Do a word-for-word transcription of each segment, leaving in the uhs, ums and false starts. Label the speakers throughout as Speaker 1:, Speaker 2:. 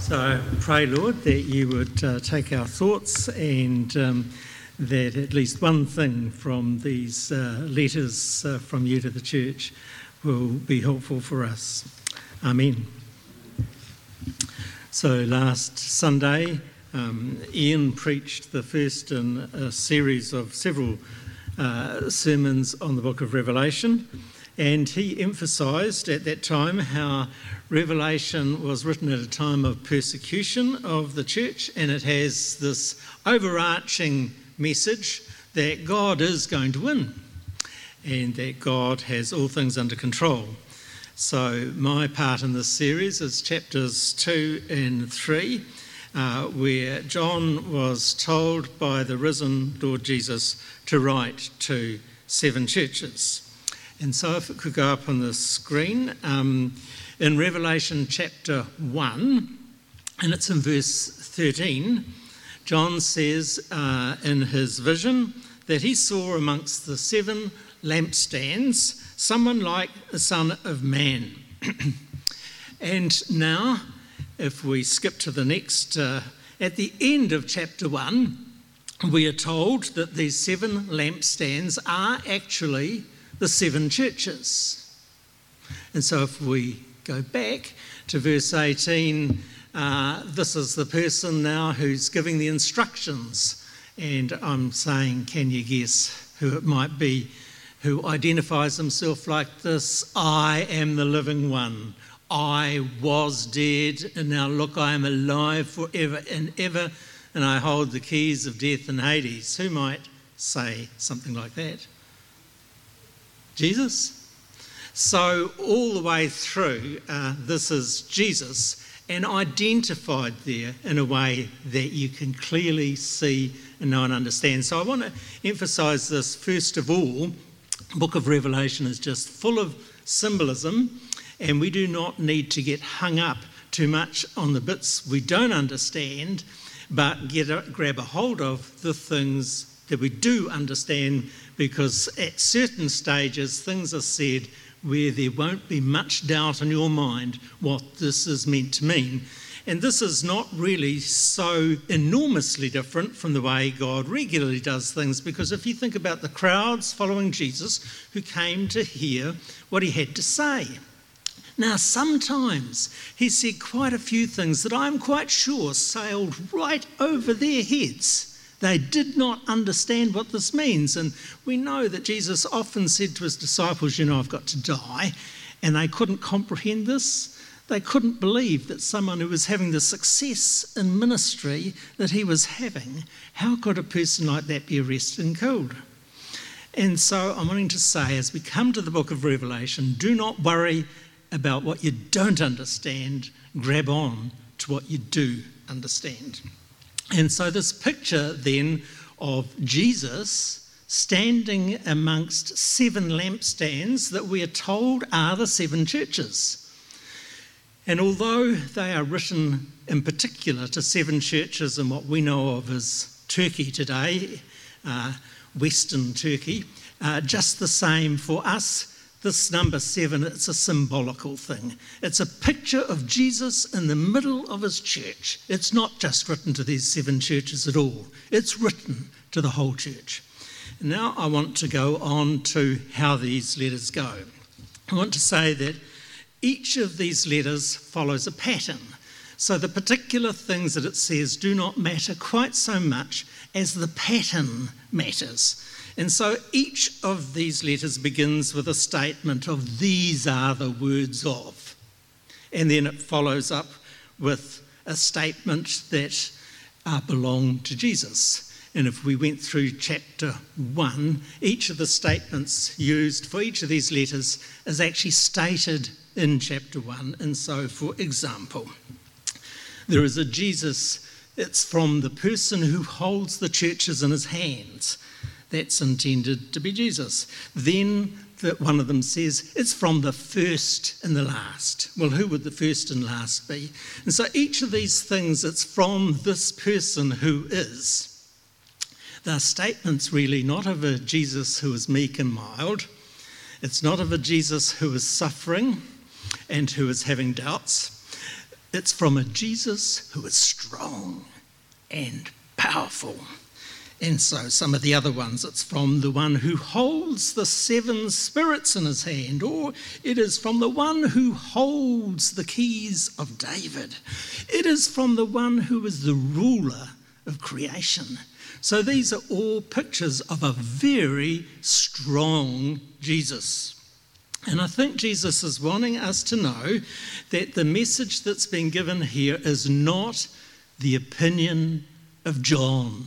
Speaker 1: So I pray, Lord, that you would uh, take our thoughts and um, that at least one thing from these uh, letters uh, from you to the church will be helpful for us. Amen. So last Sunday, um, Ian preached the first in a series of several uh, sermons on the book of Revelation, and he emphasised at that time how Revelation was written at a time of persecution of the church, and it has this overarching message that God is going to win and that God has all things under control. So my part in this series is chapters two and three, uh, where John was told by the risen Lord Jesus to write to seven churches. And so if it could go up on the screen, um, in Revelation chapter one, and it's in verse thirteen, John says uh, in his vision that he saw amongst the seven lampstands someone like the Son of Man. And now, if we skip to the next, uh, at the end of chapter one, we are told that these seven lampstands are actually the seven churches. And so if we go back to verse eighteen, uh, this is the person now who's giving the instructions. And I'm saying, can you guess who it might be who identifies himself like this? I am the living one. I was dead, and now look, I am alive forever and ever, and I hold the keys of death and Hades. Who might say something like that? Jesus? So all the way through, uh, this is Jesus, and identified there in a way that you can clearly see and know and understand. So I want to emphasise this first of all. The book of Revelation is just full of symbolism, and we do not need to get hung up too much on the bits we don't understand, but get a, grab a hold of the things that we do understand, because at certain stages things are said where there won't be much doubt in your mind what this is meant to mean. And this is not really so enormously different from the way God regularly does things, because if you think about the crowds following Jesus who came to hear what he had to say. Now, sometimes he said quite a few things that I'm quite sure sailed right over their heads. They did not understand what this means. And we know that Jesus often said to his disciples, you know, I've got to die. And they couldn't comprehend this. They couldn't believe that someone who was having the success in ministry that he was having, how could a person like that be arrested and killed? And so I'm wanting to say, as we come to the book of Revelation, do not worry about what you don't understand. Grab on to what you do understand. And so this picture then of Jesus standing amongst seven lampstands that we are told are the seven churches. And although they are written in particular to seven churches in what we know of as Turkey today, uh, Western Turkey, uh, just the same for us, this number seven, it's a symbolical thing. It's a picture of Jesus in the middle of his church. It's not just written to these seven churches at all. It's written to the whole church. And now I want to go on to how these letters go. I want to say that each of these letters follows a pattern. So the particular things that it says do not matter quite so much as the pattern matters. And so each of these letters begins with a statement of these are the words of. And then it follows up with a statement that uh, belong to Jesus. And if we went through chapter one, each of the statements used for each of these letters is actually stated in chapter one. And so, for example, there is a Jesus, it's from the person who holds the churches in his hands. That's intended to be Jesus. Then that one of them says, it's from the first and the last. Well, who would the first and last be? And so each of these things, it's from this person who is. They're statements really not of a Jesus who is meek and mild. It's not of a Jesus who is suffering and who is having doubts. It's from a Jesus who is strong and powerful. And so some of the other ones, it's from the one who holds the seven spirits in his hand, or it is from the one who holds the keys of David. It is from the one who is the ruler of creation. So these are all pictures of a very strong Jesus. And I think Jesus is wanting us to know that the message that's been given here is not the opinion of John.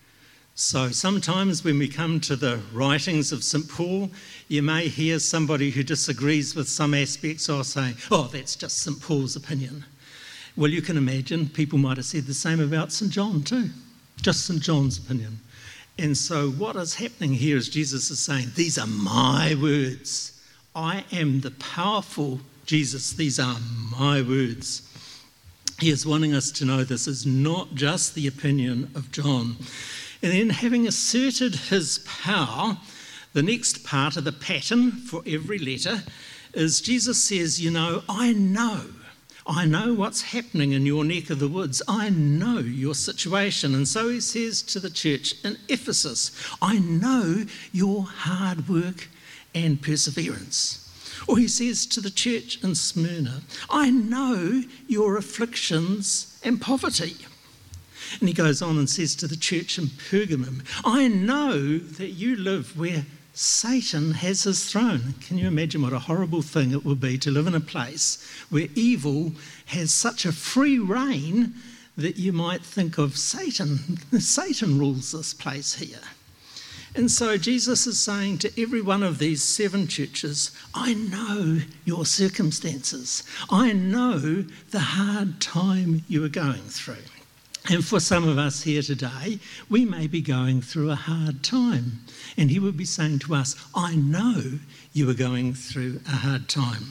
Speaker 1: So sometimes when we come to the writings of Saint Paul, you may hear somebody who disagrees with some aspects or say, oh, that's just Saint Paul's opinion. Well, you can imagine people might have said the same about Saint John too, just Saint John's opinion. And so what is happening here is Jesus is saying, these are my words. I am the powerful Jesus. These are my words. He is wanting us to know this is not just the opinion of John. And then, having asserted his power, the next part of the pattern for every letter is Jesus says, you know, I know. I know what's happening in your neck of the woods. I know your situation. And so he says to the church in Ephesus, I know your hard work and perseverance. Or he says to the church in Smyrna, I know your afflictions and poverty. And he goes on and says to the church in Pergamum, I know that you live where Satan has his throne. Can you imagine what a horrible thing it would be to live in a place where evil has such a free reign that you might think of Satan. Satan rules this place here. And so Jesus is saying to every one of these seven churches, I know your circumstances. I know the hard time you are going through. And for some of us here today, we may be going through a hard time. And he would be saying to us, I know you are going through a hard time.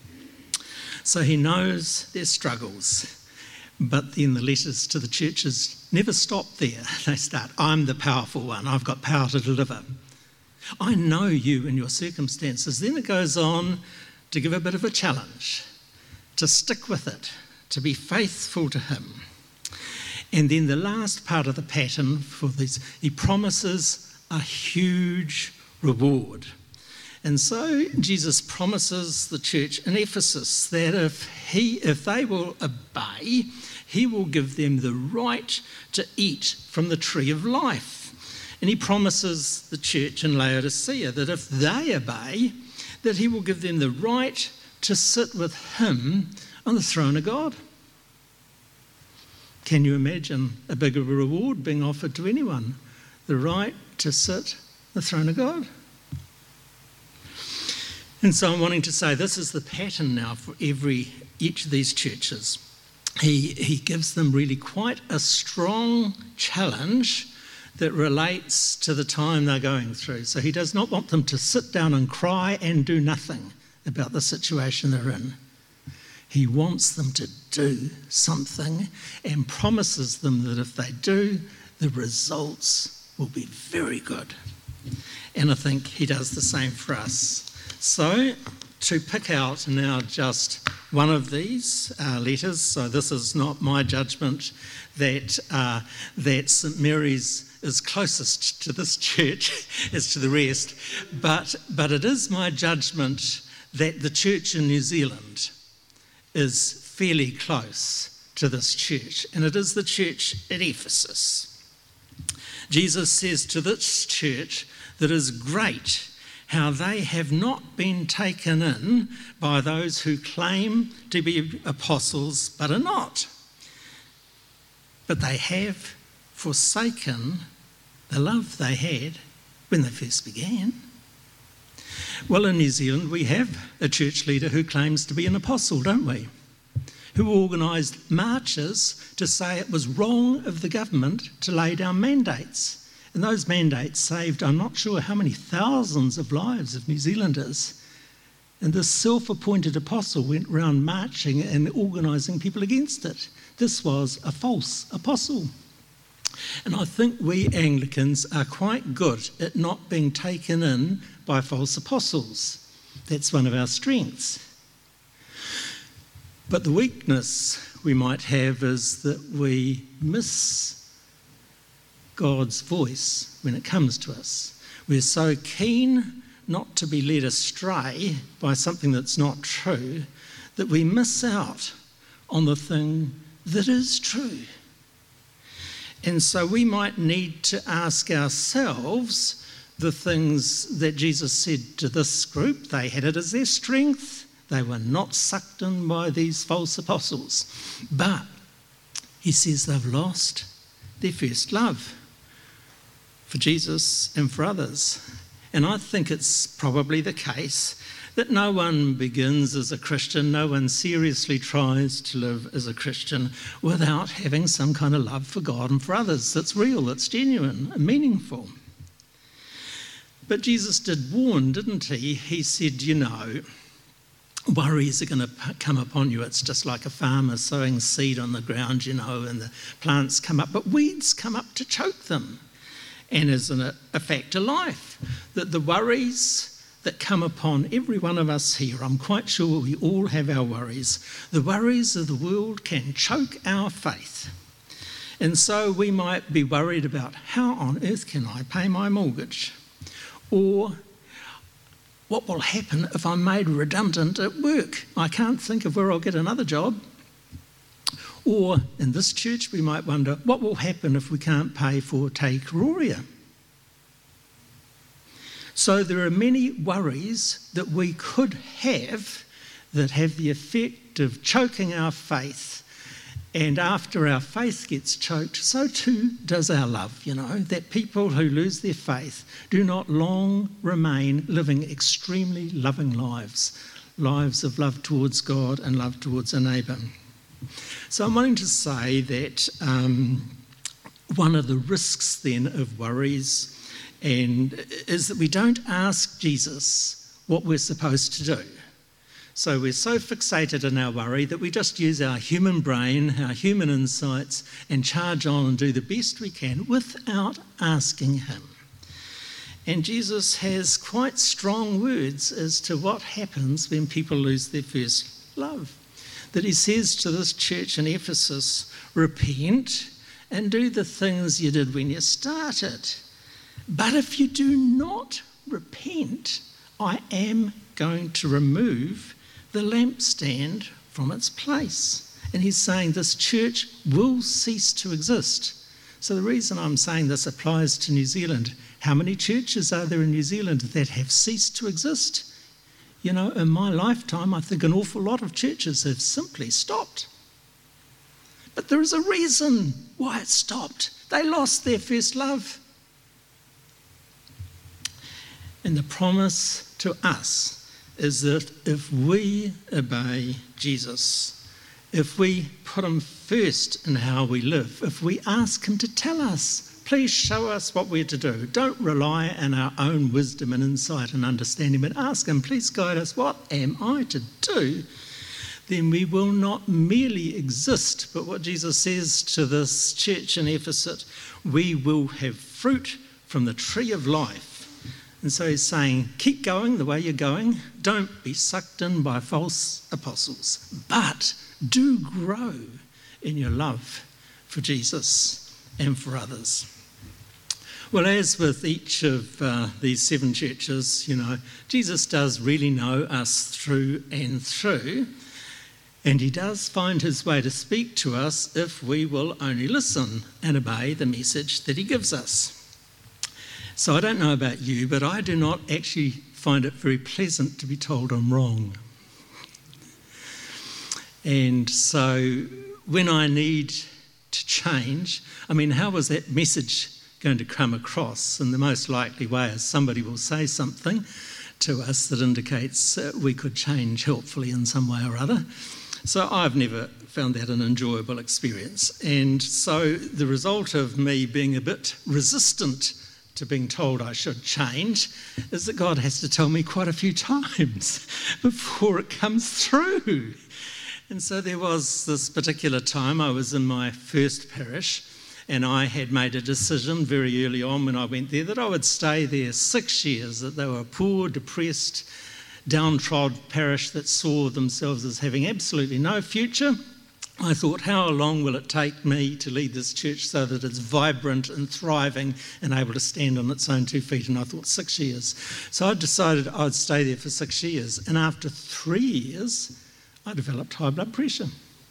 Speaker 1: So he knows their struggles. But then the letters to the churches never stop there. They start, I'm the powerful one. I've got power to deliver. I know you and your circumstances. Then it goes on to give a bit of a challenge, to stick with it, to be faithful to him. And then the last part of the pattern for this, he promises a huge reward. And so Jesus promises the church in Ephesus that if he, if they will obey, he will give them the right to eat from the tree of life. And he promises the church in Laodicea that if they obey, that he will give them the right to sit with him on the throne of God. Can you imagine a bigger reward being offered to anyone? The right to sit on the throne of God. And so I'm wanting to say this is the pattern now for every each of these churches. He, he gives them really quite a strong challenge that relates to the time they're going through. So he does not want them to sit down and cry and do nothing about the situation they're in. He wants them to do something and promises them that if they do, the results will be very good. And I think he does the same for us. So to pick out now just one of these uh, letters, so this is not my judgment that, uh, that St Mary's is closest to this church as to the rest, but, but it is my judgment that the church in New Zealand is fairly close to this church, and it is the church at Ephesus. Jesus says to this church that is great how they have not been taken in by those who claim to be apostles but are not. But they have forsaken the love they had when they first began. Well, in New Zealand, we have a church leader who claims to be an apostle, don't we? Who organised marches to say it was wrong of the government to lay down mandates. And those mandates saved, I'm not sure how many thousands of lives of New Zealanders. And this self-appointed apostle went around marching and organising people against it. This was a false apostle. And I think we Anglicans are quite good at not being taken in by false apostles. That's one of our strengths. But the weakness we might have is that we miss God's voice when it comes to us. We're so keen not to be led astray by something that's not true that we miss out on the thing that is true. And so we might need to ask ourselves the things that Jesus said to this group. They had it as their strength. They were not sucked in by these false apostles. But he says they've lost their first love for Jesus and for others. And I think it's probably the case that no one begins as a Christian, no one seriously tries to live as a Christian without having some kind of love for God and for others that's real, that's genuine and meaningful. But Jesus did warn, didn't he? He said, you know, worries are going to come upon you. It's just like a farmer sowing seed on the ground, you know, and the plants come up, but weeds come up to choke them. And isn't it a fact of life that the worries that come upon every one of us here, I'm quite sure we all have our worries, the worries of the world can choke our faith. And so we might be worried about how on earth can I pay my mortgage? Or what will happen if I'm made redundant at work? I can't think of where I'll get another job. Or in this church, we might wonder, what will happen if we can't pay for Te Kuroria? So there are many worries that we could have that have the effect of choking our faith. And after our faith gets choked, so too does our love, you know, that people who lose their faith do not long remain living extremely loving lives, lives of love towards God and love towards a neighbour. So I'm wanting to say that um, one of the risks then of worries and is that we don't ask Jesus what we're supposed to do. So we're so fixated in our worry that we just use our human brain, our human insights, and charge on and do the best we can without asking him. And Jesus has quite strong words as to what happens when people lose their first love. That he says to this church in Ephesus, repent and do the things you did when you started. But if you do not repent, I am going to remove the lampstand from its place. And he's saying this church will cease to exist. So the reason I'm saying this applies to New Zealand. How many churches are there in New Zealand that have ceased to exist? You know, in my lifetime, I think an awful lot of churches have simply stopped. But there is a reason why it stopped. They lost their first love. And the promise to us is that if we obey Jesus, if we put him first in how we live, if we ask him to tell us, please show us what we're to do. Don't rely on our own wisdom and insight and understanding, but ask him, please guide us, what am I to do? Then we will not merely exist, but what Jesus says to this church in Ephesus, we will have fruit from the tree of life. And so he's saying, keep going the way you're going. Don't be sucked in by false apostles, but do grow in your love for Jesus and for others. Well, as with each of uh, these seven churches, you know, Jesus does really know us through and through, and he does find his way to speak to us if we will only listen and obey the message that he gives us. So I don't know about you, but I do not actually find it very pleasant to be told I'm wrong. And so when I need to change, I mean, how was that message going to come across? And the most likely way is somebody will say something to us that indicates uh, we could change helpfully in some way or other. So I've never found that an enjoyable experience. And so the result of me being a bit resistant to being told I should change is that God has to tell me quite a few times before it comes through. And so there was this particular time I was in my first parish, and I had made a decision very early on when I went there that I would stay there six years, that they were a poor, depressed, downtrodden parish that saw themselves as having absolutely no future. I thought, how long will it take me to lead this church so that it's vibrant and thriving and able to stand on its own two feet? And I thought six years. So I decided I'd stay there for six years. And after three years, I developed high blood pressure.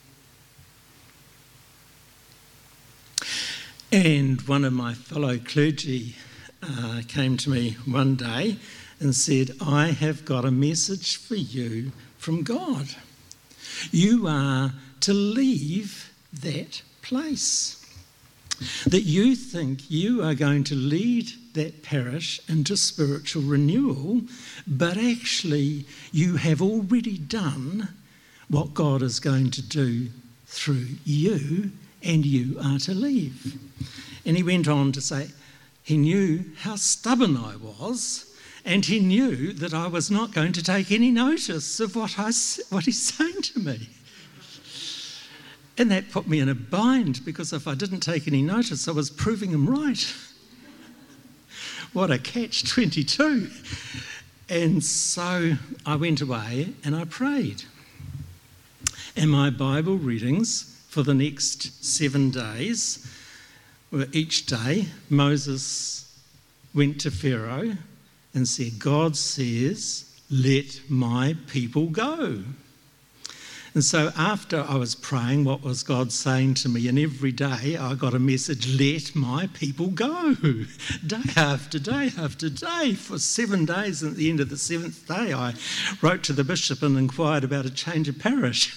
Speaker 1: And one of my fellow clergy uh, came to me one day and said, I have got a message for you from God. You are to leave that place. That you think you are going to lead that parish into spiritual renewal, but actually you have already done what God is going to do through you, and you are to leave. And he went on to say, he knew how stubborn I was, and he knew that I was not going to take any notice of what I, what he's saying to me. And that put me in a bind, because if I didn't take any notice, I was proving him right. What a catch twenty-two. And so I went away and I prayed. And my Bible readings for the next seven days were each day Moses went to Pharaoh and said, God says, let my people go. And so after I was praying, what was God saying to me? And every day I got a message, let my people go. Day after day after day for seven days. And at the end of the seventh day, I wrote to the bishop and inquired about a change of parish.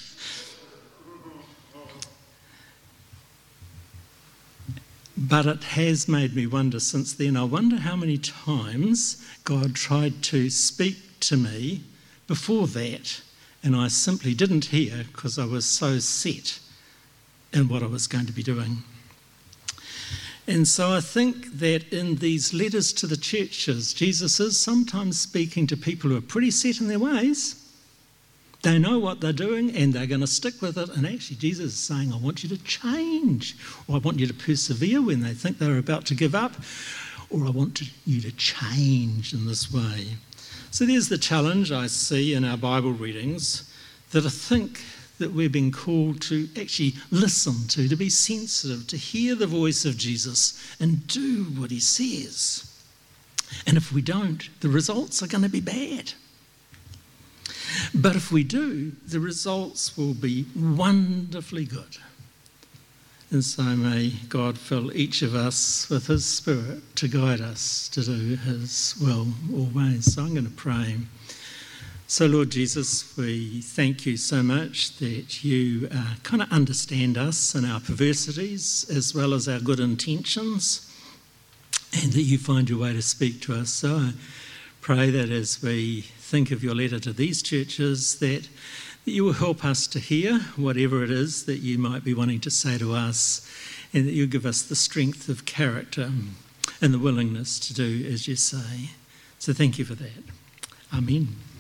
Speaker 1: But it has made me wonder since then. I wonder how many times God tried to speak to me before that, and I simply didn't hear because I was so set in what I was going to be doing. And so I think that in these letters to the churches, Jesus is sometimes speaking to people who are pretty set in their ways. They know what they're doing and they're going to stick with it. And actually Jesus is saying, I want you to change, or I want you to persevere when they think they're about to give up, or I want to, you to change in this way. So there's the challenge I see in our Bible readings, that I think that we're being called to actually listen to, to be sensitive, to hear the voice of Jesus and do what he says. And if we don't, the results are going to be bad. But if we do, the results will be wonderfully good. And so may God fill each of us with his Spirit to guide us to do his will always. So I'm going to pray. So Lord Jesus, we thank you so much that you uh, kind of understand us and our perversities as well as our good intentions, and that you find your way to speak to us. So I pray that as we think of your letter to these churches, that that you will help us to hear whatever it is that you might be wanting to say to us, and that you give us the strength of character and the willingness to do as you say. So thank you for that. Amen.